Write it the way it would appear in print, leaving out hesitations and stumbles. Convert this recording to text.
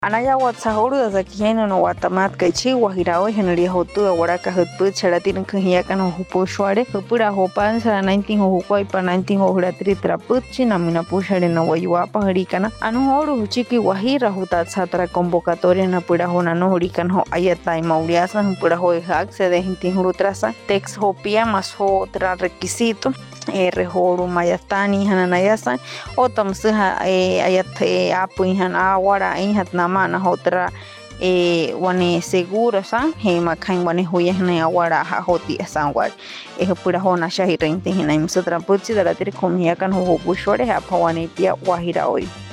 Anaya WhatsApp za kijeno no watamat kaichi wahirao henri hotu waraka hutpu charatin khiyakan hupushware hupura hopan sara 19 hukoi pa 19 horatri traputchi namina pushare no wayuapa harikana anu horu huchiki wahira huta satra convocatoria na pura hona no hurikan ho ayatai mauriasa pura ho accede hintin hurutrasa text hopia mas ho tra requisito rehoru mayastani hananayasa otamsuha ayat apu ihan awara inhat namana hotra wane seguro san he makhain wane huya hna awara ha hoti sanwar pura hona shahirin tin hina imsutra putsi daratir khumia kan ho bushore ha phawane tia wahira oi